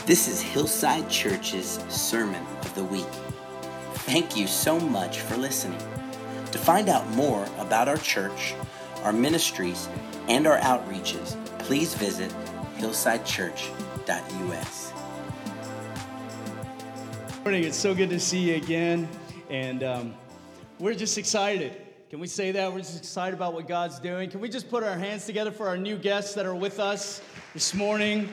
This is Hillside Church's Sermon of the Week. Thank you so much for listening. To find out more about our church, our ministries, and our outreaches, please visit hillsidechurch.us. Good morning. It's so good to see you again, and we're just excited. Can we say that? We're just excited about what God's doing. Can we just put our hands together for our new guests that are with us this morning?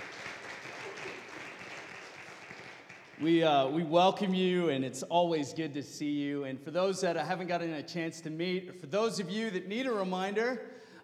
We welcome you, and it's always good to see you. And for those that I haven't gotten a chance to meet, or for those of you that need a reminder,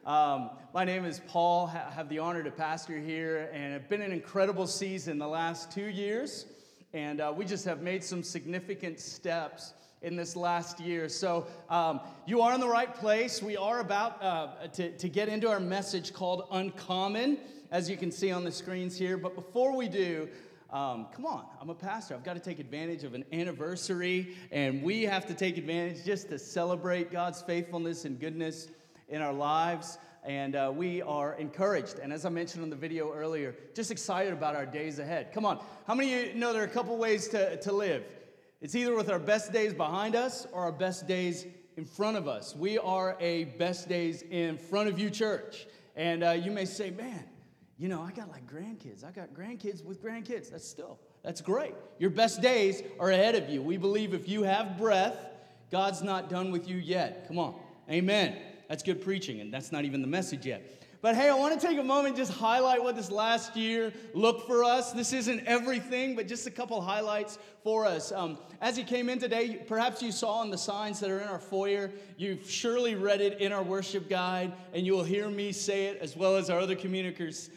my name is Paul. I have the honor to pastor here, and it's been an incredible season the last 2 years. And we just have made some significant steps in this last year. So you are in the right place. We are about to get into our message called Uncommon, as you can see on the screens here. But before we do, come on, I'm a pastor. I've got to take advantage of an anniversary, and we have to take advantage just to celebrate God's faithfulness and goodness in our lives. And we are encouraged. And as I mentioned in the video earlier, just excited about our days ahead. Come on, how many of you know there are a couple ways to live? It's either with our best days behind us or our best days in front of us. We are a best days in front of you church. And you may say, man, you know, I got like grandkids. I got grandkids with grandkids. That's great. Your best days are ahead of you. We believe if you have breath, God's not done with you yet. Come on. Amen. That's good preaching, and that's not even the message yet. But hey, I want to take a moment and just highlight what this last year looked for us. This isn't everything, but just a couple highlights for us. As you came in today, perhaps you saw on the signs that are in our foyer, you've surely read it in our worship guide, and you will hear me say it as well as our other communicators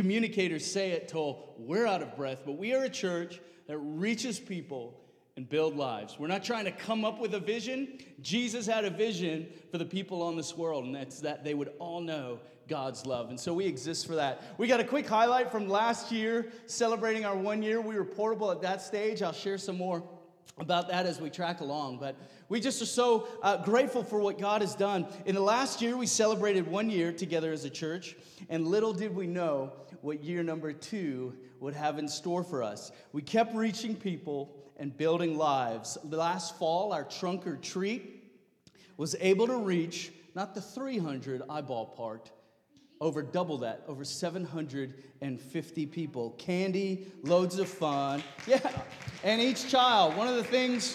say it till we're out of breath. But we are a church that reaches people and build lives. We're not trying to come up with a vision. Jesus had a vision for the people on this world, and that's that they would all know God's love. And so we exist for that. We got a quick highlight from last year, celebrating our 1 year. We were portable at that stage. I'll share some more about that as we track along. But we just are so grateful for what God has done. In the last year, we celebrated 1 year together as a church, and little did we know what year number 2 would have in store for us. We kept reaching people and building lives. Last fall, our trunk or treat was able to reach not the 300 I ballparked, over double that, over 750 people. Candy, loads of fun. Yeah, and each child, one of the things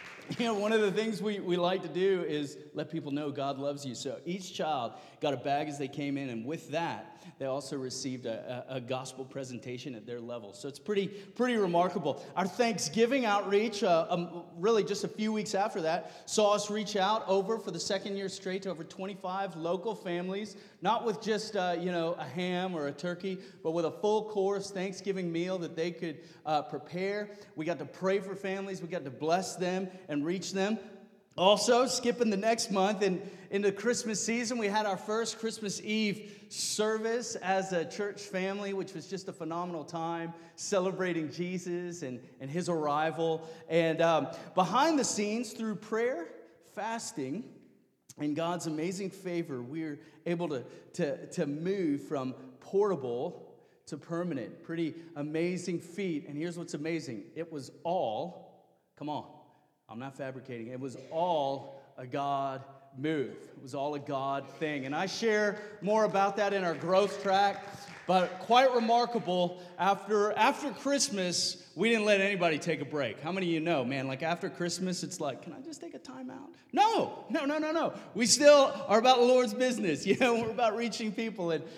we like to do is let people know God loves you. So each child got a bag as they came in, and with that, they also received a gospel presentation at their level. So it's pretty remarkable. Our Thanksgiving outreach, really just a few weeks after that, saw us reach out over for the second year straight to over 25 local families, not with just a ham or a turkey, but with a full course Thanksgiving meal that they could prepare. We got to pray for families. We got to bless them and reach them. Also, skipping the next month and into Christmas season, we had our first Christmas Eve service as a church family, which was just a phenomenal time, celebrating Jesus and his arrival. And behind the scenes, through prayer, fasting, and God's amazing favor, we're able to move from portable to permanent. Pretty amazing feat. And here's what's amazing. It was all, come on, I'm not fabricating. It was all a God move. It was all a God thing. And I share more about that in our growth track. But quite remarkable, after Christmas, we didn't let anybody take a break. How many of you know, man, like after Christmas, it's like, can I just take a time out? No. We still are about the Lord's business. We're about reaching people. And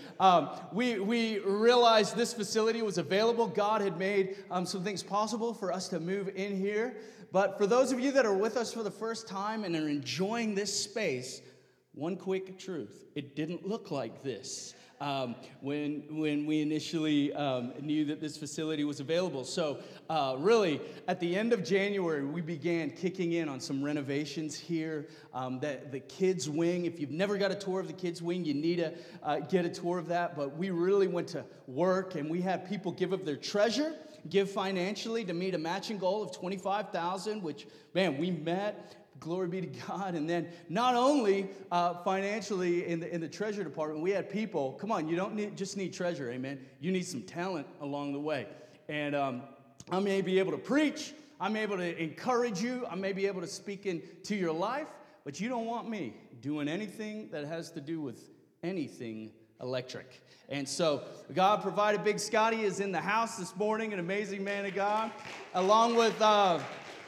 we realized this facility was available. God had made some things possible for us to move in here. But for those of you that are with us for the first time and are enjoying this space, one quick truth: it didn't look like this when we initially knew that this facility was available. So really, at the end of January, we began kicking in on some renovations here. The kids' wing, if you've never got a tour of the kids' wing, you need to get a tour of that. But we really went to work, and we had people give of their treasure, give financially to meet a matching goal of $25,000, which, man, we met. Glory be to God. And then not only financially in the treasure department, we had people, come on, you don't just need treasure, amen. You need some talent along the way. And I may be able to preach. I may be able to encourage you. I may be able to speak into your life. But you don't want me doing anything that has to do with anything electric. And so God provided. Big Scotty is in the house this morning, an amazing man of God, along with our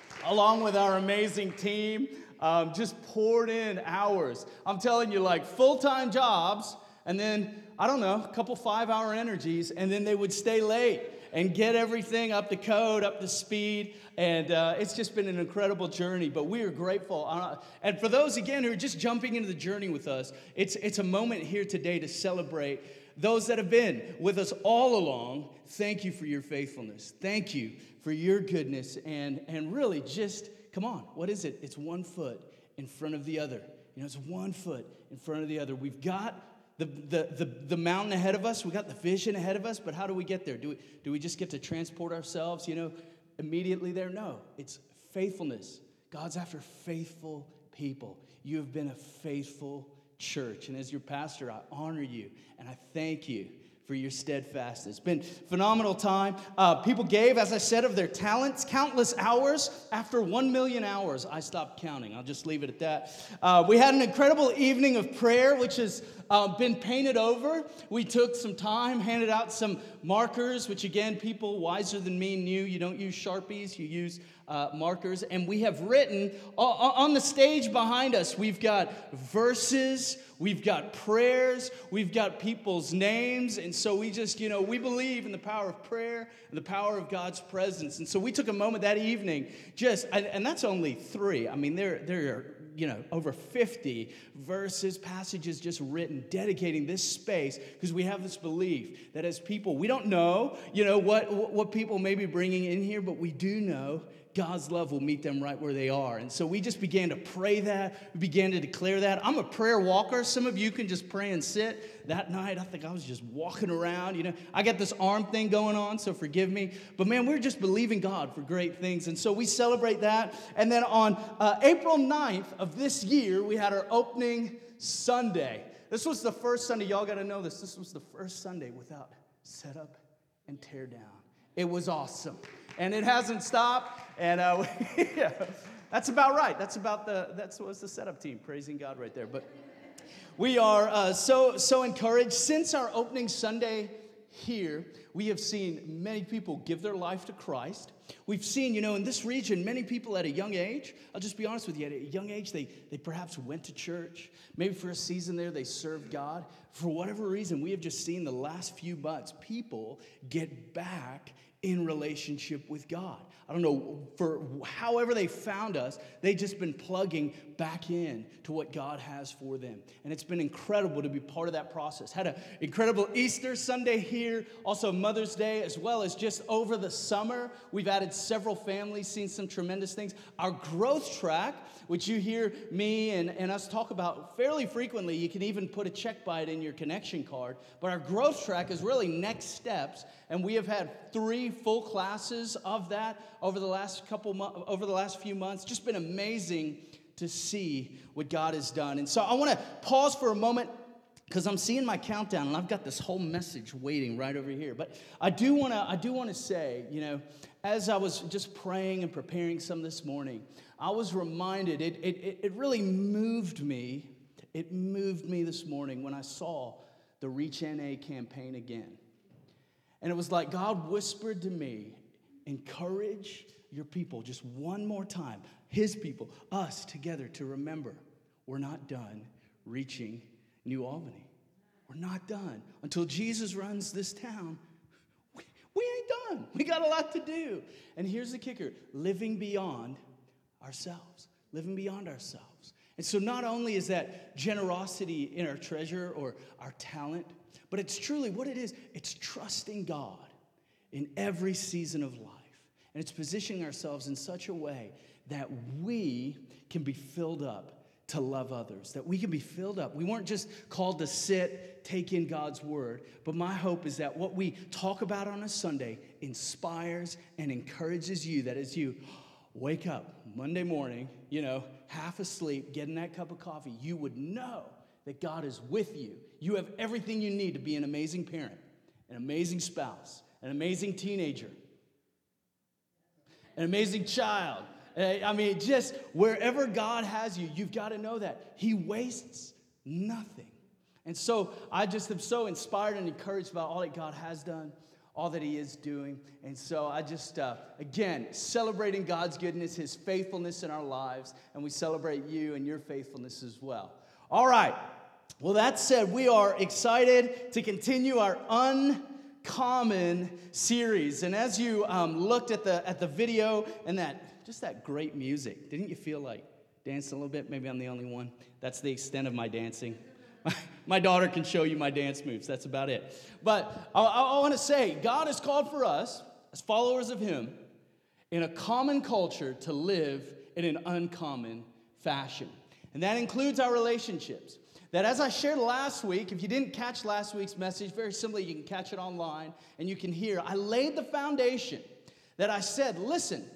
amazing team, just poured in hours. I'm telling you, like full-time jobs, and then, I don't know, a couple 5-hour energies, and then they would stay late and get everything up to code, up to speed. And it's just been an incredible journey, but we are grateful. And for those, again, who are just jumping into the journey with us, it's a moment here today to celebrate those that have been with us all along. Thank you for your faithfulness. Thank you for your goodness. And really just, come on, what is it? It's one foot in front of the other. You know, it's one foot in front of the other. We've got the mountain ahead of us. We got the vision ahead of us, but how do we get there? Do we just get to transport ourselves, immediately there? No, it's faithfulness. God's after faithful people. You have been a faithful church, and as your pastor, I honor you, and I thank you for your steadfastness. It's been a phenomenal time. People gave, as I said, of their talents, countless hours. After 1 million hours, I stopped counting. I'll just leave it at that. We had an incredible evening of prayer, which has been painted over. We took some time, handed out some markers, which again, people wiser than me knew you don't use Sharpies, you use markers. And we have written on the stage behind us, we've got verses, we've got prayers, we've got people's names. And so we just, we believe in the power of prayer and the power of God's presence. And so we took a moment that evening and that's only 3. I mean, there are, over 50 verses, passages just written, dedicating this space, because we have this belief that as people, we don't know, what people may be bringing in here, but we do know God's love will meet them right where they are. And so we just began to pray that. We began to declare that. I'm a prayer walker. Some of you can just pray and sit. That night, I think I was just walking around. I got this arm thing going on, so forgive me. But man, we're just believing God for great things. And so we celebrate that. And then on April 9th of this year, we had our opening Sunday. This was the first Sunday. Y'all got to know this. This was the first Sunday without setup and tear down. It was awesome. And it hasn't stopped. And yeah, that's about right. That's what's the setup team praising God right there. But we are so encouraged. Since our opening Sunday here, we have seen many people give their life to Christ. We've seen, in this region, many people at a young age. I'll just be honest with you. At a young age, they perhaps went to church. Maybe for a season there, they served God. For whatever reason, we have just seen the last few months, people get back in relationship with God. I don't know, for however they found us, they've just been plugging back in to what God has for them. And it's been incredible to be part of that process. Had an incredible Easter Sunday here, also Mother's Day, as well as just over the summer. We've added several families, seen some tremendous things. Our growth track, which you hear me and us talk about fairly frequently, you can even put a check by it in your connection card. But our growth track is really next steps, and we have had 3 full classes of that over the last few months. Just been amazing to see what God has done. And so I want to pause for a moment, because I'm seeing my countdown, and I've got this whole message waiting right over here. But I do want to say, as I was just praying and preparing some this morning, I was reminded, it really moved me. It moved me this morning when I saw the Reach NA campaign again. And it was like God whispered to me, encourage your people just one more time, his people, us together, to remember we're not done reaching New Albany. We're not done. Until Jesus runs this town, we ain't done. We got a lot to do. And here's the kicker, living beyond ourselves. Living beyond ourselves. And so not only is that generosity in our treasure or our talent, but it's truly what it is. It's trusting God in every season of life. And it's positioning ourselves in such a way that we can be filled up to love others, that we can be filled up. We weren't just called to sit, take in God's word, but my hope is that what we talk about on a Sunday inspires and encourages you, that as you wake up Monday morning, half asleep, getting that cup of coffee, you would know that God is with you. You have everything you need to be an amazing parent, an amazing spouse, an amazing teenager, an amazing child. I mean, just wherever God has you, you've got to know that He wastes nothing. And so I just am so inspired and encouraged about all that God has done, all that He is doing. And so I just, again, celebrating God's goodness, His faithfulness in our lives, and we celebrate you and your faithfulness as well. All right. Well, that said, we are excited to continue our Uncommon series. And as you looked at the video and that great music, didn't you feel like dancing a little bit? Maybe I'm the only one. That's the extent of my dancing. My daughter can show you my dance moves. That's about it. But I want to say, God has called for us, as followers of Him, in a common culture to live in an uncommon fashion. And that includes our relationships. That as I shared last week, if you didn't catch last week's message, very simply, you can catch it online and you can hear. I laid the foundation that I said, listen,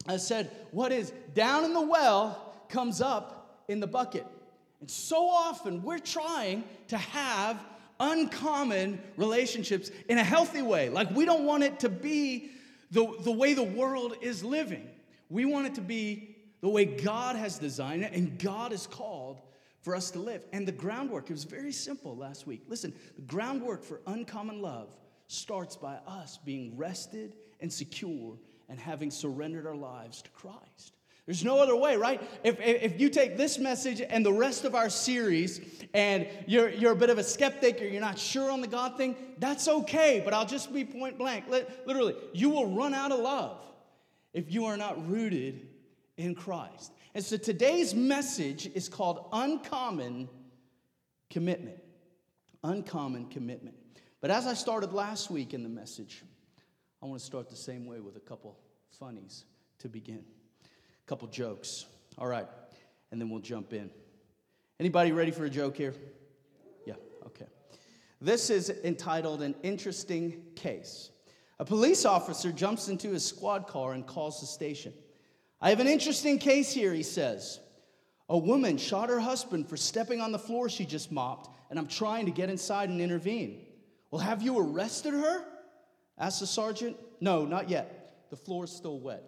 what is down in the well comes up in the bucket. And so often we're trying to have uncommon relationships in a healthy way. Like we don't want it to be the way the world is living. We want it to be the way God has designed it and God has called for us to live. And the groundwork, it was very simple last week. Listen, the groundwork for uncommon love starts by us being rested and secure and having surrendered our lives to Christ. There's no other way, right? If you take this message and the rest of our series and you're a bit of a skeptic or you're not sure on the God thing, that's okay, but I'll just be point blank. Literally, you will run out of love if you are not rooted in Christ. And so today's message is called Uncommon Commitment. Uncommon Commitment. But as I started last week in the message, I want to start the same way with a couple funnies to begin. A couple jokes. All right. And then we'll jump in. Anybody ready for a joke here? Yeah, okay. This is entitled An Interesting Case. A police officer jumps into his squad car and calls the station. I have an interesting case here, he says. A woman shot her husband for stepping on the floor she just mopped, and I'm trying to get inside and intervene. Well, have you arrested her? Asked the sergeant. No, not yet. The floor is still wet.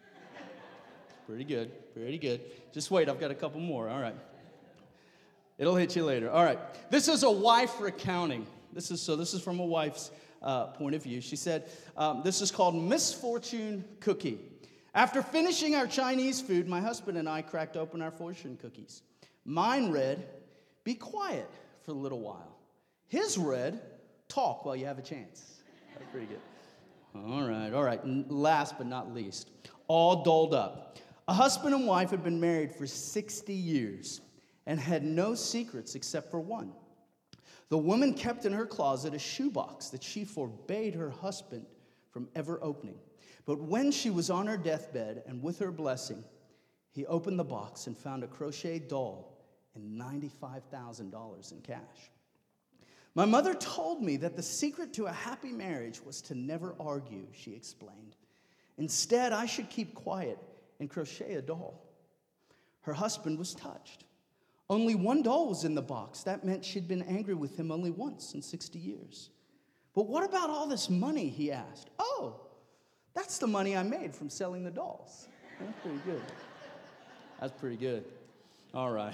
Pretty good, pretty good. Just wait, I've got a couple more. All right. It'll hit you later. All right. This is a wife recounting. This is from a wife's point of view. She said, this is called Misfortune Cookie. After finishing our Chinese food, my husband and I cracked open our fortune cookies. Mine read, be quiet for a little while. His read, talk while you have a chance. That's pretty good. All right. Last but not least, all dolled up. A husband and wife had been married for 60 years and had no secrets except for one. The woman kept in her closet a shoebox that she forbade her husband from ever opening. But when she was on her deathbed and with her blessing, he opened the box and found a crochet doll and $95,000 in cash. My mother told me that the secret to a happy marriage was to never argue, she explained. Instead, I should keep quiet and crochet a doll. Her husband was touched. Only one doll was in the box. That meant she'd been angry with him only once in 60 years. But what about all this money, he asked. Oh, that's the money I made from selling the dolls. That's pretty good. That's pretty good. All right.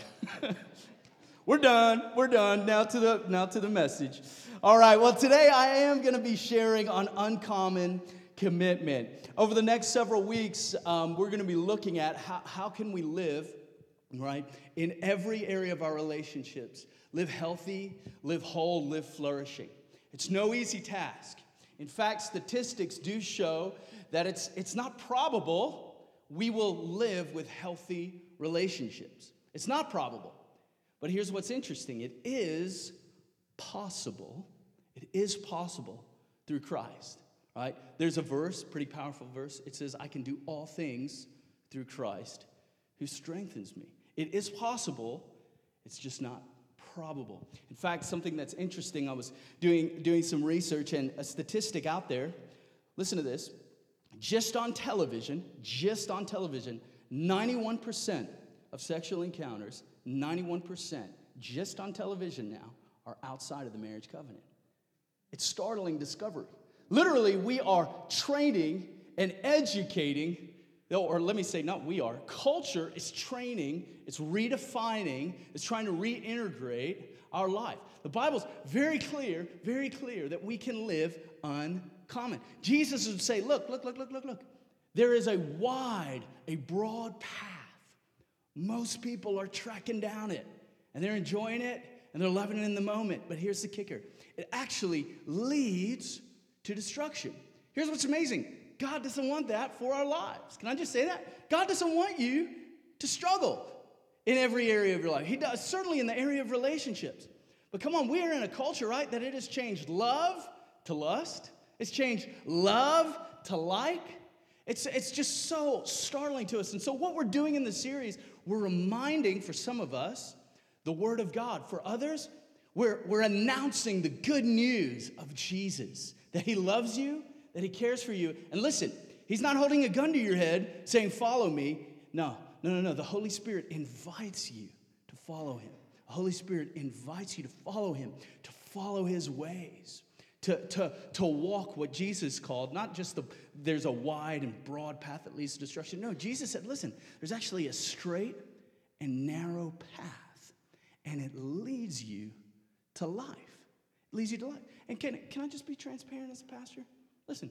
We're done. Now to the message. All right, well, today I am going to be sharing on uncommon commitment. Over the next several weeks, we're going to be looking at how can we live, right, in every area of our relationships. Live healthy, live whole, live flourishing. It's no easy task. In fact, statistics do show that it's not probable we will live with healthy relationships. It's not probable. But here's what's interesting. It is possible. It is possible through Christ. Right? There's a verse, pretty powerful verse. It says, I can do all things through Christ who strengthens me. It is possible. It's just not probable. In fact, something that's interesting, I was doing some research and a statistic out there. Listen to this. Just on television, 91% of sexual encounters, 91% just on television now are outside of the marriage covenant. It's startling discovery. Literally, we are training and educating or let me say, not we are, culture is training, it's redefining, it's trying to reintegrate our life. The Bible's very clear that we can live uncommon. Jesus would say, look. There is a wide, a broad path. Most people are trekking down it, and they're enjoying it, and they're loving it in the moment. But here's the kicker. It actually leads to destruction. Here's what's amazing. God doesn't want that for our lives. Can I just say that? God doesn't want you to struggle in every area of your life. He does, certainly in the area of relationships. But come on, we are in a culture, right, that it has changed love to lust. It's changed love to like. It's just so startling to us. And so what we're doing in this series, we're reminding, for some of us, the Word of God. For others, we're announcing the good news of Jesus, that He loves you, that He cares for you. And listen, He's not holding a gun to your head saying, follow me. No. The Holy Spirit invites you to follow Him. The Holy Spirit invites you to follow Him, to follow His ways, to walk what Jesus called, not just there's a wide and broad path that leads to destruction. No, Jesus said, listen, there's actually a straight and narrow path, and it leads you to life. It leads you to life. And can I just be transparent as a pastor? Listen,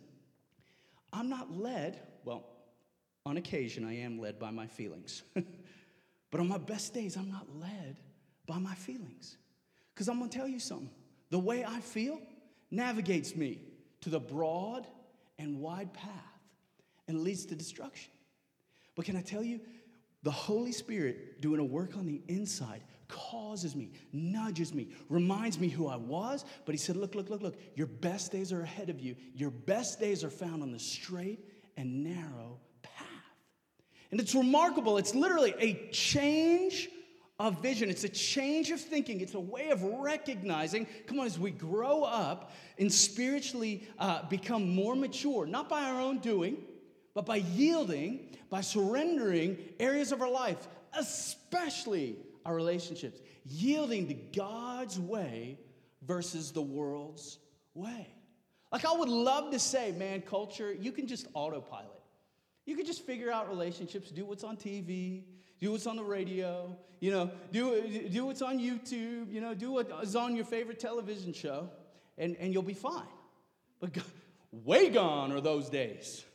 I'm not led, well, on occasion I am led by my feelings. But on my best days, I'm not led by my feelings. Because I'm going to tell you something. The way I feel navigates me to the broad and wide path and leads to destruction. But can I tell you, the Holy Spirit doing a work on the inside causes me, nudges me, reminds me who I was. But He said, look, your best days are ahead of you. Your best days are found on the straight and narrow path. And it's remarkable. It's literally a change of vision. It's a change of thinking. It's a way of recognizing, come on, as we grow up and spiritually become more mature, not by our own doing, but by yielding, by surrendering areas of our life, especially our relationships, yielding to God's way versus the world's way. Like, I would love to say, man, culture, you can just autopilot. You can just figure out relationships, do what's on TV, do what's on the radio, do what's on YouTube, do what is on your favorite television show, and you'll be fine. But way gone are those days.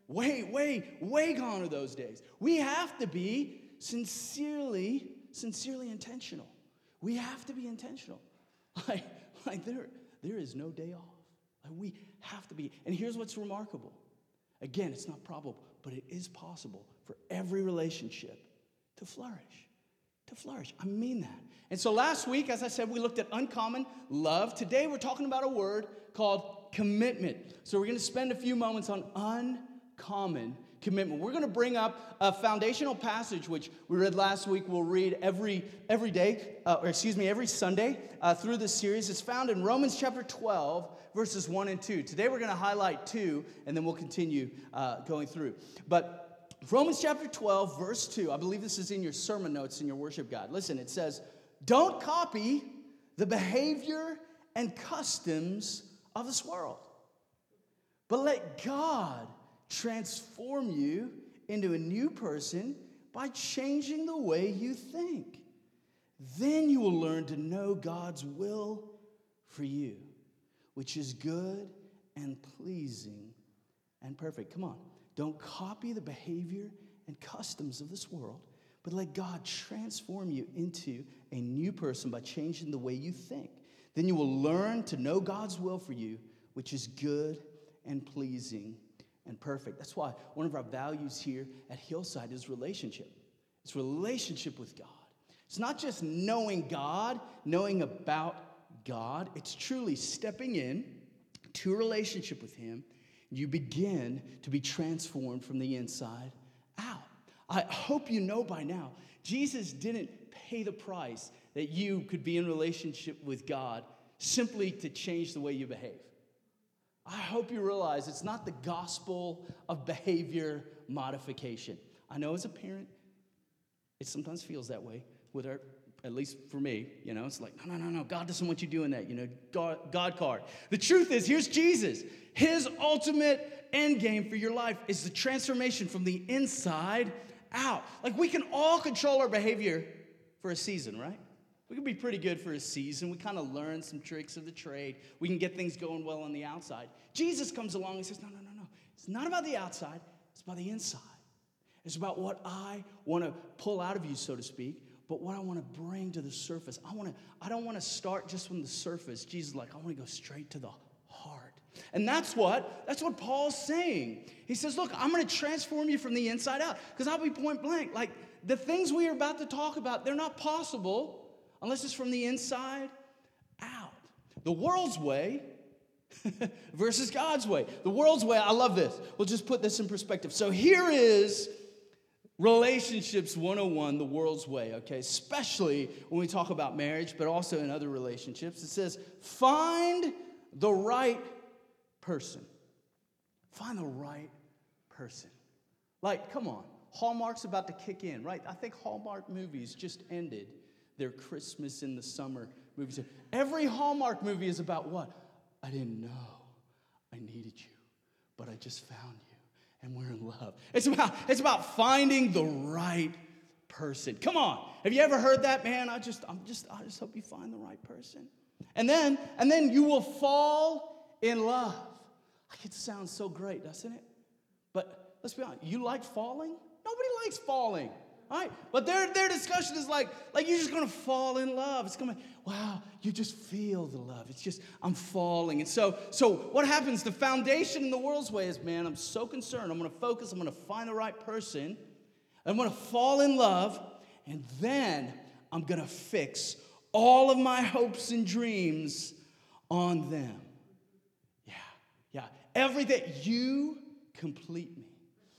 Way gone are those days. We have to be sincerely intentional. We have to be intentional. Like there is no day off. Like, we have to be. And here's what's remarkable. Again, it's not probable, but it is possible for every relationship to flourish. To flourish. I mean that. And so last week, as I said, we looked at uncommon love. Today, we're talking about a word called commitment. So we're going to spend a few moments on uncommon commitment. We're going to bring up a foundational passage, which we read last week. We'll read every Sunday through this series. It's found in Romans chapter 12, verses 1 and 2. Today we're going to highlight 2, and then we'll continue going through. But Romans chapter 12, verse 2, I believe this is in your sermon notes in your worship guide. Listen, it says, don't copy the behavior and customs of this world, but let God transform you into a new person by changing the way you think. Then you will learn to know God's will for you, which is good and pleasing and perfect. Come on. Don't copy the behavior and customs of this world, but let God transform you into a new person by changing the way you think. Then you will learn to know God's will for you, which is good and pleasing and perfect. That's why one of our values here at Hillside is relationship. It's relationship with God. It's not just knowing God, knowing about God. It's truly stepping in to a relationship with Him. You begin to be transformed from the inside out. I hope you know by now, Jesus didn't pay the price that you could be in relationship with God simply to change the way you behave. I hope you realize it's not the gospel of behavior modification. I know as a parent, it sometimes feels that way with our At least for me, it's like, no, God doesn't want you doing that, God card. The truth is, here's Jesus. His ultimate end game for your life is the transformation from the inside out. Like, we can all control our behavior for a season, right? We can be pretty good for a season. We kind of learn some tricks of the trade. We can get things going well on the outside. Jesus comes along and says, no. It's not about the outside. It's about the inside. It's about what I want to pull out of you, so to speak, but what I want to bring to the surface. I don't want to start just from the surface. Jesus is like, I want to go straight to the heart. And that's what Paul's saying. He says, look, I'm going to transform you from the inside out. Because I'll be point blank. Like, the things we are about to talk about, they're not possible unless it's from the inside out. The world's way versus God's way. The world's way, I love this. We'll just put this in perspective. So here is Relationships 101, the world's way, okay? Especially when we talk about marriage, but also in other relationships. It says, find the right person. Find the right person. Like, come on. Hallmark's about to kick in, right? I think Hallmark movies just ended their Christmas in the summer movies. Every Hallmark movie is about what? I didn't know I needed you, but I just found you. And we're in love. It's about finding the right person. Come on. Have you ever heard that, man? I just hope you find the right person. And then you will fall in love. It sounds so great, doesn't it? But let's be honest. You like falling? Nobody likes falling. All right? But their discussion is like you're just going to fall in love. It's going to, wow, you just feel the love. It's just, I'm falling. And so what happens? The foundation in the world's way is, man, I'm so concerned. I'm going to focus. I'm going to find the right person. I'm going to fall in love. And then I'm going to fix all of my hopes and dreams on them. Yeah. Everything. You complete me.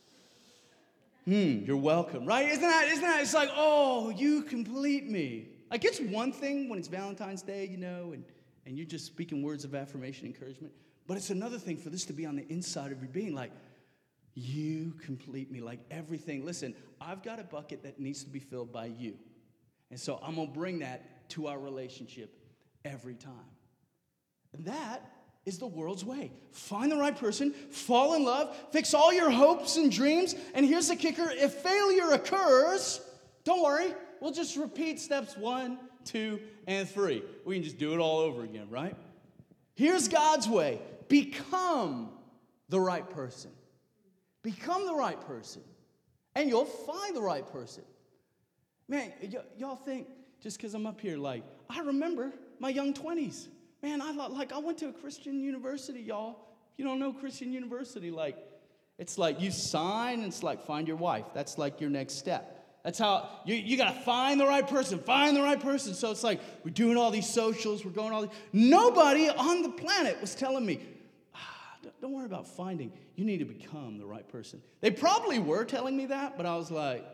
You're welcome, right? Isn't that? It's like, oh, you complete me. Like, it's one thing when it's Valentine's Day, and you're just speaking words of affirmation, encouragement. But it's another thing for this to be on the inside of your being, like, you complete me, like everything. Listen, I've got a bucket that needs to be filled by you. And so I'm going to bring that to our relationship every time. And that is the world's way. Find the right person, fall in love, fix all your hopes and dreams, and here's the kicker. If failure occurs, don't worry. We'll just repeat steps 1, 2, and 3. We can just do it all over again, right? Here's God's way. Become the right person. Become the right person, and you'll find the right person. Man, y'all think, just because I'm up here, like, I remember my young 20s. Man, I went to a Christian university, y'all. If you don't know Christian university, it's like you sign, and it's like find your wife. That's like your next step. That's how you got to find the right person. Find the right person. So it's like we're doing all these socials. We're going all these. Nobody on the planet was telling me, don't worry about finding. You need to become the right person. They probably were telling me that, but I was like,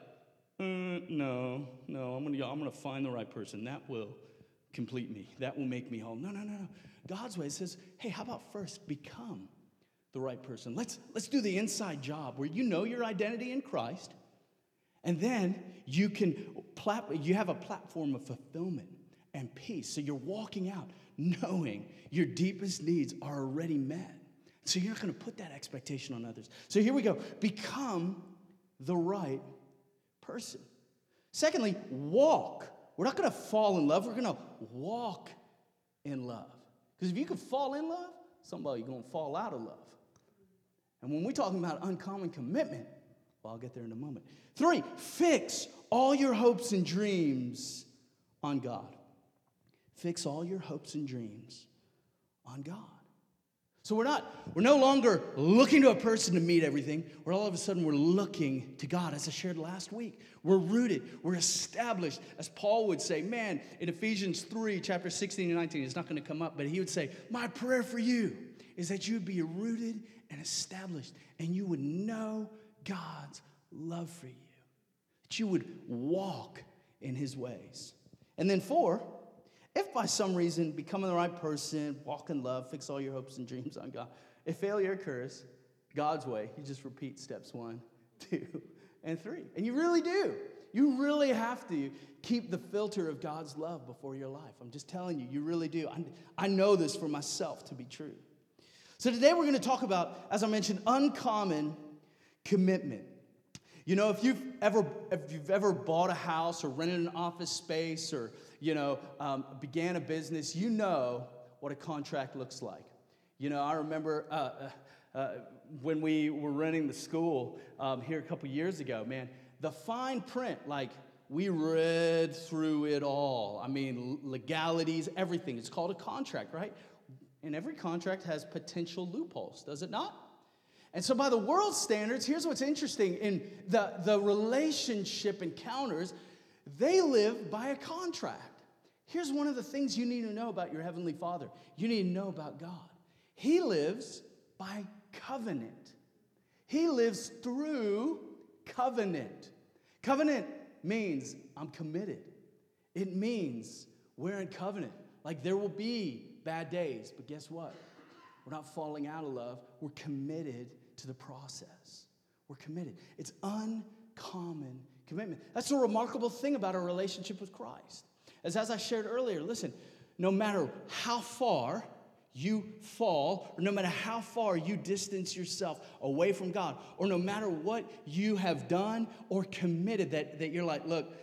no. I'm gonna find the right person. That will complete me. That will make me whole. No. God's way says, hey, how about first become the right person? Let's do the inside job where you know your identity in Christ, and then you have a platform of fulfillment and peace. So you're walking out knowing your deepest needs are already met. So you're not going to put that expectation on others. So here we go. Become the right person. Secondly, walk. We're not going to fall in love. We're going to walk in love. Because if you can fall in love, somebody's going to fall out of love. And when we're talking about uncommon commitment, well, I'll get there in a moment. 3, fix all your hopes and dreams on God. Fix all your hopes and dreams on God. So we're no longer looking to a person to meet everything. We're looking to God, as I shared last week. We're rooted. We're established. As Paul would say, man, in Ephesians 3, chapter 16 and 19, it's not going to come up, but he would say, my prayer for you is that you would be rooted and established, and you would know God's love for you, that you would walk in his ways. And then 4, if by some reason becoming the right person, walk in love, fix all your hopes and dreams on God, if failure occurs, God's way, you just repeat steps 1, 2, and 3. And you really do. You really have to keep the filter of God's love before your life. I'm just telling you, you really do. I know this for myself to be true. So today we're going to talk about, as I mentioned, uncommon commitment. You know, if you've ever bought a house or rented an office space or, began a business, you know what a contract looks like. You know, I remember when we were renting the school here a couple years ago, man, the fine print, like, we read through it all. I mean, legalities, everything. It's called a contract, right? And every contract has potential loopholes, does it not? And so by the world's standards, here's what's interesting. In the relationship encounters, they live by a contract. Here's one of the things you need to know about your Heavenly Father. You need to know about God. He lives by covenant. He lives through covenant. Covenant means I'm committed. It means we're in covenant. Like, there will be bad days, but guess what? We're not falling out of love. We're committed to the process. We're committed. It's uncommon commitment. That's the remarkable thing about our relationship with Christ. As I shared earlier, listen, no matter how far you fall, or no matter how far you distance yourself away from God, or no matter what you have done or committed that you're like, look,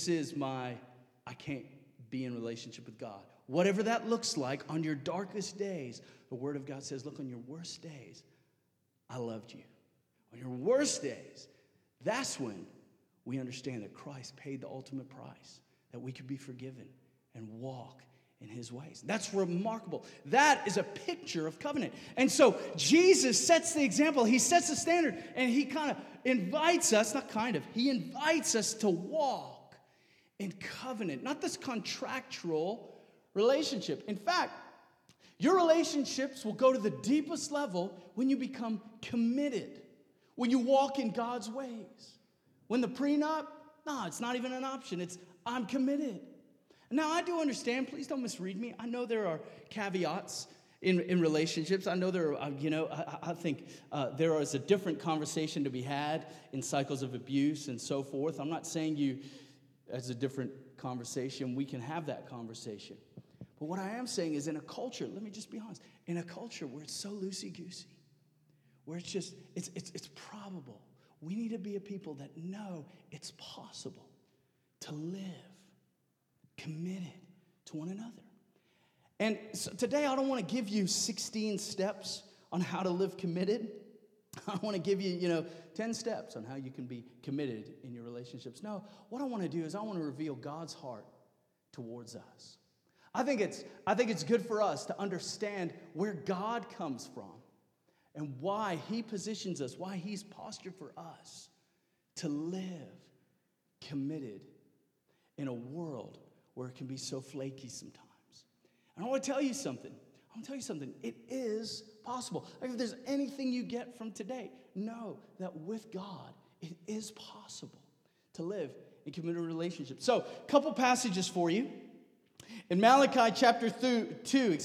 I can't be in relationship with God. Whatever that looks like on your darkest days, the Word of God says, look, on your worst days, I loved you. On your worst days, that's when we understand that Christ paid the ultimate price, that we could be forgiven and walk in his ways. That's remarkable. That is a picture of covenant. And so Jesus sets the example. He sets the standard, and he kind of invites us, he invites us to walk in covenant, not this contractual relationship. In fact, your relationships will go to the deepest level when you become committed, when you walk in God's ways. When the prenup, no, it's not even an option. It's, I'm committed. Now, I do understand, please don't misread me. I know there are caveats in relationships. I know there are, I think there is a different conversation to be had in cycles of abuse and so forth. I'm not saying as a different conversation, we can have that conversation. But what I am saying is, in a culture, let me just be honest, in a culture where it's so loosey-goosey, where it's just, it's probable, we need to be a people that know it's possible to live committed to one another. And so today I don't want to give you 16 steps on how to live committed. I want to give you, 10 steps on how you can be committed in your relationships. No, what I want to do is I want to reveal God's heart towards us. I think it's good for us to understand where God comes from and why he positions us, why he's postured for us to live committed in a world where it can be so flaky sometimes. And I want to tell you something. It is possible. Like, if there's anything you get from today, know that with God, it is possible to live in committed relationships. So, a couple passages for you. In Malachi chapter 2,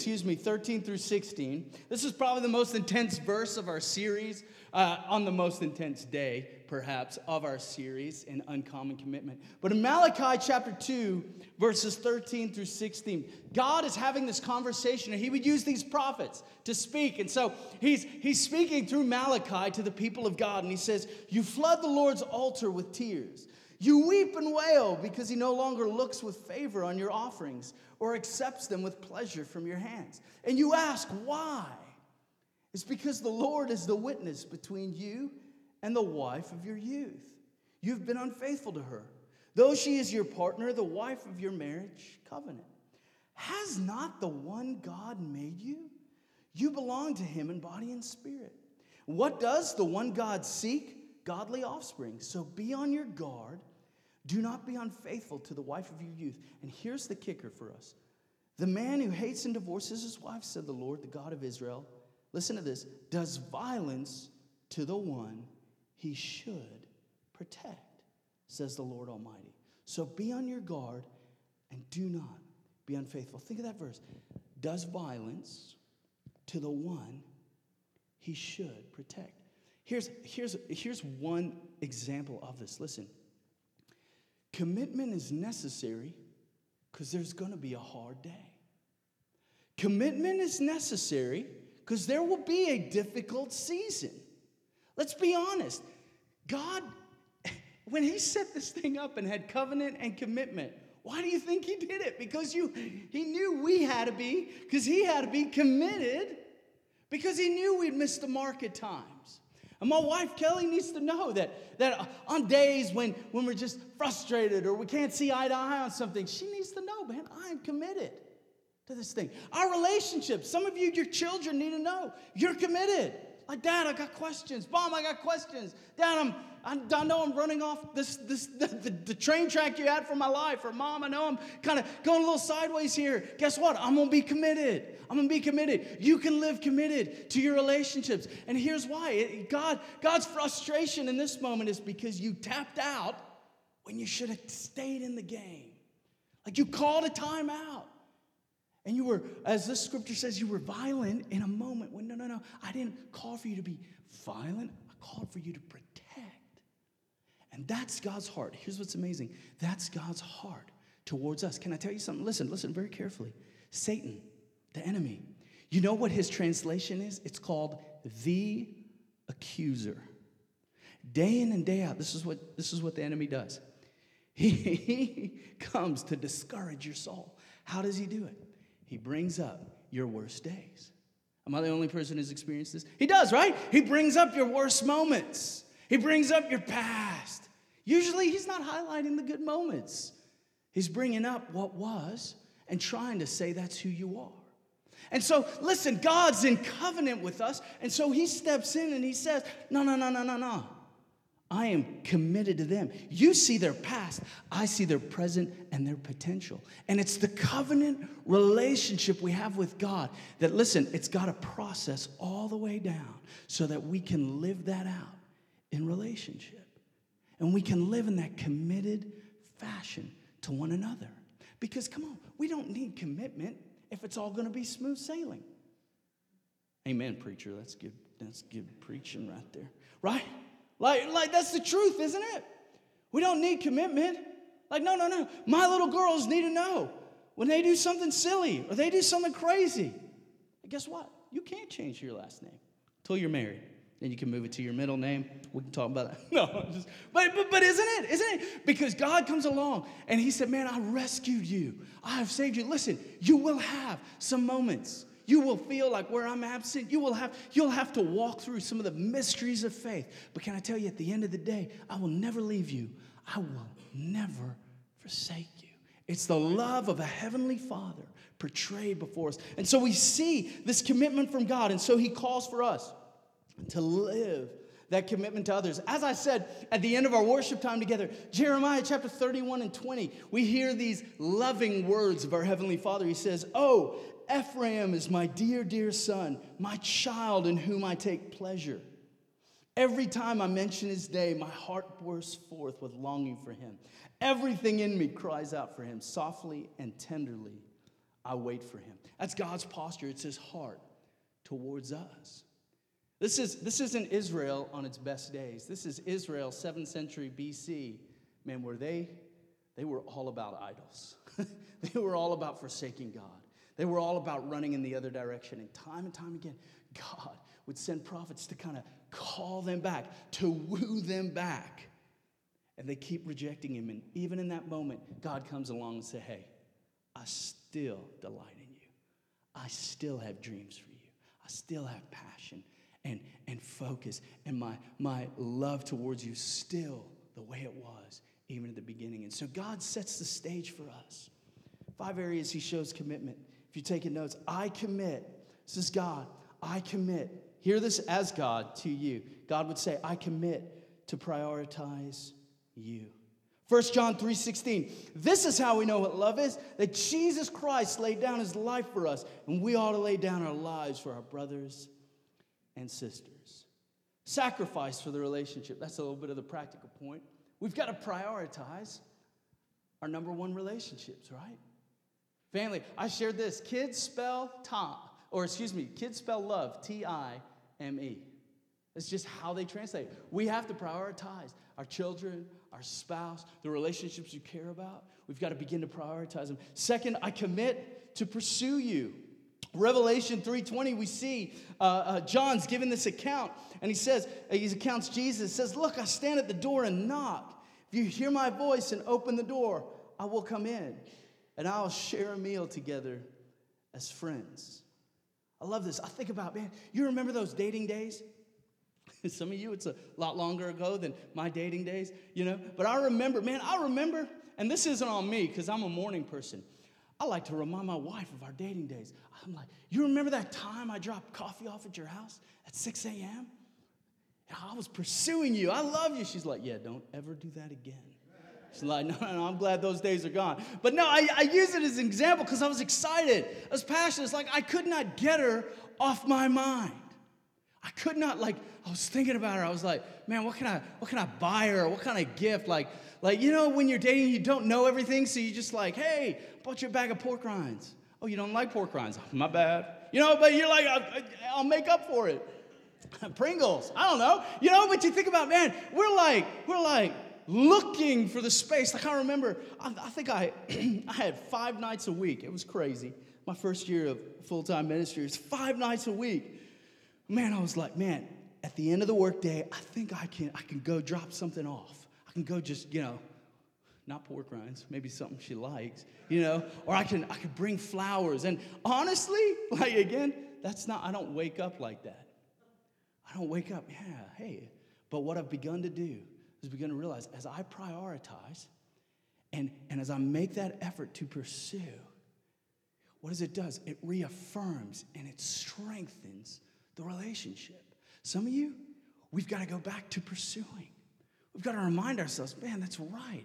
13 through 16, this is probably the most intense verse of our series, on the most intense day, perhaps, of our series in Uncommon Commitment. But in Malachi chapter 2, verses 13 through 16, God is having this conversation, and he would use these prophets to speak. And so he's speaking through Malachi to the people of God, and he says, "You flood the Lord's altar with tears. You weep and wail because he no longer looks with favor on your offerings or accepts them with pleasure from your hands. And you ask, why? It's because the Lord is the witness between you and the wife of your youth. You've been unfaithful to her, though she is your partner, the wife of your marriage covenant. Has not the one God made you? You belong to him in body and spirit. What does the one God seek? Godly offspring. So be on your guard. Do not be unfaithful to the wife of your youth." And here's the kicker for us. "The man who hates and divorces his wife, said the Lord, the God of Israel," listen to this, "does violence to the one he should protect, says the Lord Almighty. So be on your guard and do not be unfaithful." Think of that verse. Does violence to the one he should protect. Here's one example of this. Listen. Commitment is necessary because there's going to be a hard day. Commitment is necessary because there will be a difficult season. Let's be honest. God, when he set this thing up and had covenant and commitment, why do you think he did it? Because he knew we had to be, because he had to be committed, because he knew we'd miss the mark at times. And my wife, Kelly, needs to know that on days when we're just frustrated or we can't see eye to eye on something, she needs to know, man, I am committed to this thing. Our relationship, some of you, your children need to know you're committed. Like, Dad, I got questions. Mom, I got questions. Dad, I know I'm running off the train track you had for my life. Or Mom, I know I'm kind of going a little sideways here. Guess what? I'm going to be committed. I'm going to be committed. You can live committed to your relationships. And here's why. God's frustration in this moment is because you tapped out when you should have stayed in the game. Like, you called a timeout. And you were, as this scripture says, you were violent in a moment when, no, I didn't call for you to be violent. I called for you to protect. And that's God's heart. Here's what's amazing. That's God's heart towards us. Can I tell you something? Listen very carefully. Satan, the enemy, you know what his translation is? It's called the accuser. Day in and day out, this is what the enemy does. He comes to discourage your soul. How does he do it? He brings up your worst days. Am I the only person who's experienced this? He does, right? He brings up your worst moments. He brings up your past. Usually he's not highlighting the good moments. He's bringing up what was and trying to say that's who you are. And so, listen, God's in covenant with us. And so he steps in and he says, no. I am committed to them. You see their past. I see their present and their potential. And it's the covenant relationship we have with God that, listen, it's got to process all the way down so that we can live that out in relationship. And we can live in that committed fashion to one another. Because, come on, we don't need commitment if it's all going to be smooth sailing. Amen, preacher. That's good. That's good preaching right there. Right? Like that's the truth, isn't it? We don't need commitment. Like, no. My little girls need to know when they do something silly or they do something crazy. Guess what? You can't change your last name until you're married. Then you can move it to your middle name. We can talk about that. No, but isn't it? Isn't it? Because God comes along and he said, man, I rescued you. I have saved you. Listen, you will have some moments. You will feel like where I'm absent, you'll have to walk through some of the mysteries of faith. But can I tell you, at the end of the day, I will never leave you. I will never forsake you. It's the love of a heavenly Father portrayed before us. And so we see this commitment from God. And so he calls for us to live that commitment to others. As I said at the end of our worship time together, Jeremiah chapter 31 and 20, we hear these loving words of our Heavenly Father. He says, oh, Ephraim is my dear, dear son, my child in whom I take pleasure. Every time I mention his day, my heart bursts forth with longing for him. Everything in me cries out for him. Softly and tenderly, I wait for him. That's God's posture. It's his heart towards us. This isn't Israel on its best days. This is Israel, 7th century BC, man, where they were all about idols. They were all about forsaking God. They were all about running in the other direction. And time again, God would send prophets to kind of call them back, to woo them back. And they keep rejecting him. And even in that moment, God comes along and says, hey, I still delight in you. I still have dreams for you. I still have passion and focus. And my love towards you still the way it was, even at the beginning. And so God sets the stage for us. 5 areas he shows commitment. If you're taking notes, I commit. This is God. I commit. Hear this as God to you. God would say, I commit to prioritize you. 1 John 3:16. This is how we know what love is, that Jesus Christ laid down his life for us, and we ought to lay down our lives for our brothers and sisters. Sacrifice for the relationship. That's a little bit of the practical point. We've got to prioritize our number one relationships, right? Family, I shared this. Kids spell love, T-I-M-E. It's just how they translate. We have to prioritize our children, our spouse, the relationships you care about. We've got to begin to prioritize them. Second, I commit to pursue you. Revelation 3:20, we see John's giving this account, and he says, he accounts Jesus, says, look, I stand at the door and knock. If you hear my voice and open the door, I will come in, and I'll share a meal together as friends. I love this. I think about, man, you remember those dating days? Some of you, it's a lot longer ago than my dating days, But I remember, and this isn't on me because I'm a morning person. I like to remind my wife of our dating days. I'm like, you remember that time I dropped coffee off at your house at 6 a.m.? I was pursuing you. I love you. She's like, yeah, don't ever do that again. She's like, no, I'm glad those days are gone. But no, I use it as an example because I was excited. I was passionate. It's like I could not get her off my mind. I could not, I was thinking about her. I was like, man, what can I buy her? What kind of gift? Like, when you're dating, you don't know everything, so you just like, hey, I bought you a bag of pork rinds. Oh, you don't like pork rinds? My bad. But you're like, I'll make up for it. Pringles, I don't know. But you think about, man, we're like looking for the space. Like I remember, I think I had 5 nights a week. It was crazy. My first year of full-time ministry, it's 5 nights a week. Man, I was like, man, at the end of the workday, I think I can go drop something off. I can go just, not pork rinds, maybe something she likes, or I could bring flowers. And honestly, again, I don't wake up like that. I don't wake up, hey. But what I've begun to do is begin to realize as I prioritize and as I make that effort to pursue, what does it do? It reaffirms and it strengthens the relationship. Some of you, we've got to go back to pursuing. We've got to remind ourselves, man, that's right.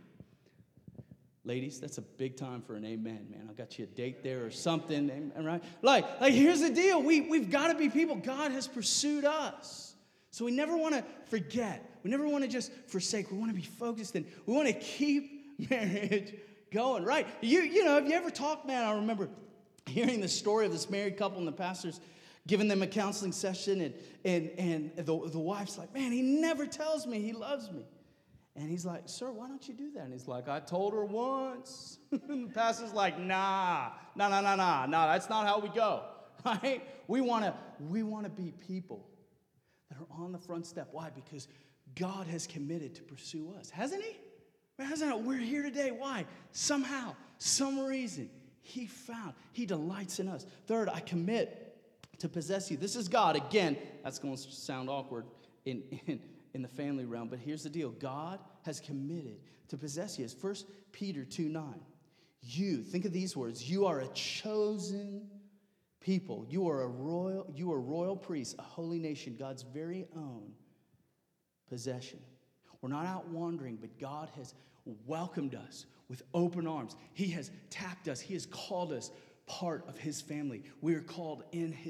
Ladies, that's a big time for an amen, man. I got you a date there or something, right? Like here's the deal. We've got to be people. God has pursued us. So we never want to forget. We never want to just forsake. We want to be focused, and we want to keep marriage going, right? Have you ever talked, man? I remember hearing the story of this married couple, and the pastor's giving them a counseling session, and the wife's like, man, he never tells me he loves me. And he's like, sir, why don't you do that? And he's like, I told her once. And the pastor's like, nah, that's not how we go, right? We want to be people that are on the front step. Why? Because God has committed to pursue us. Hasn't he? Hasn't he? We're here today. Why? Somehow, some reason, he delights in us. Third, I commit to possess you. This is God. Again, that's going to sound awkward in the family realm, but here's the deal. God has committed to possess you. It's 1 Peter 2:9. Think of these words. You are a chosen people. You are royal priests, a holy nation, God's very own possession. We're not out wandering, but God has welcomed us with open arms. He has tapped us. He has called us part of his family. We are called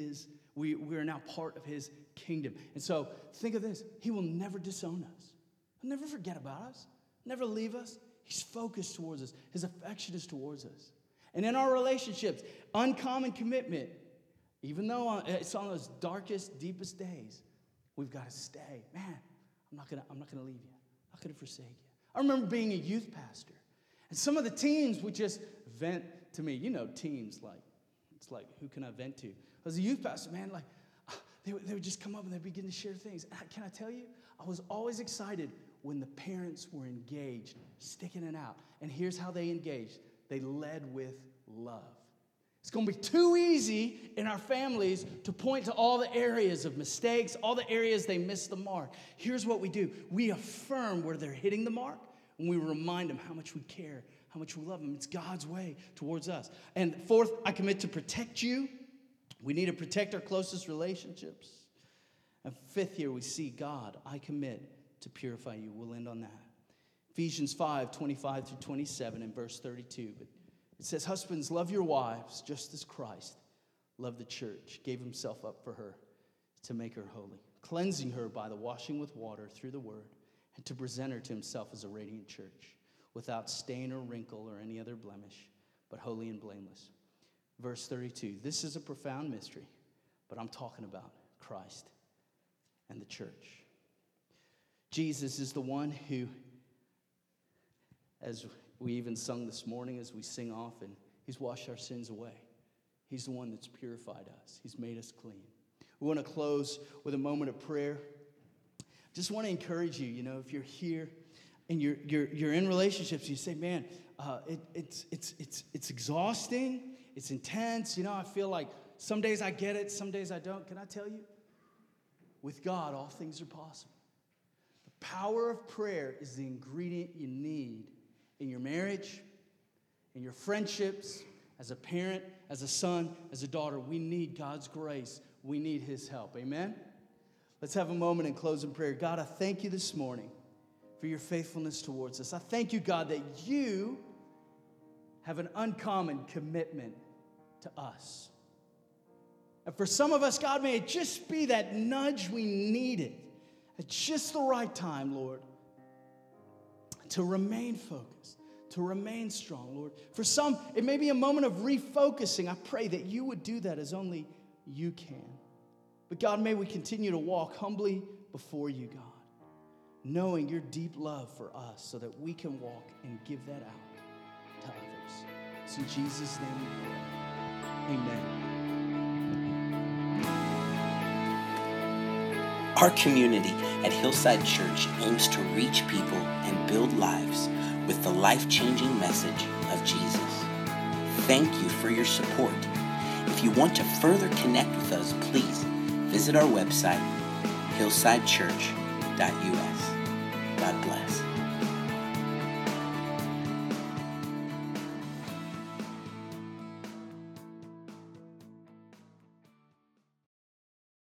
we are now part of his kingdom. And so think of this. He will never disown us. He'll never forget about us. Never leave us. He's focused towards us. His affection is towards us. And in our relationships, uncommon commitment, even though it's on those darkest, deepest days, we've got to stay. Man, I'm not gonna leave you. I'm not gonna forsake you. I remember being a youth pastor, and some of the teens would just vent to me. Teens, it's like, who can I vent to? As a youth pastor, man, they would just come up and they'd begin to share things. And can I tell you, I was always excited when the parents were engaged, sticking it out. And here's how they engaged. They led with love. It's going to be too easy in our families to point to all the areas of mistakes, all the areas they missed the mark. Here's what we do. We affirm where they're hitting the mark, and we remind them how much we care, how much we love them. It's God's way towards us. And fourth, I commit to protect you. We need to protect our closest relationships. And fifth, here we see God, I commit to purify you. We'll end on that. Ephesians 5:25 through 27 and verse 32. But it says, husbands, love your wives just as Christ loved the church, gave himself up for her to make her holy, cleansing her by the washing with water through the word, and to present her to himself as a radiant church, without stain or wrinkle or any other blemish, but holy and blameless. Verse 32, this is a profound mystery, but I'm talking about Christ and the church. Jesus is the one who as we even sung this morning, as we sing off, and he's washed our sins away. He's the one that's purified us. He's made us clean. We want to close with a moment of prayer. Just want to encourage you, if you're here and you're in relationships, you say, man, it's exhausting, it's intense. I feel like some days I get it, some days I don't. Can I tell you? With God, all things are possible. The power of prayer is the ingredient you need in your marriage, in your friendships, as a parent, as a son, as a daughter. We need God's grace. We need his help. Amen? Let's have a moment in closing prayer. God, I thank you this morning for your faithfulness towards us. I thank you, God, that you have an uncommon commitment to us. And for some of us, God, may it just be that nudge we needed at just the right time, Lord, to remain focused, to remain strong, Lord. For some, it may be a moment of refocusing. I pray that you would do that as only you can. But God, may we continue to walk humbly before you, God, knowing your deep love for us so that we can walk and give that out to others. It's in Jesus' name we pray. Amen. Our community at Hillside Church aims to reach people and build lives with the life-changing message of Jesus. Thank you for your support. If you want to further connect with us, please visit our website, hillsidechurch.us. God bless.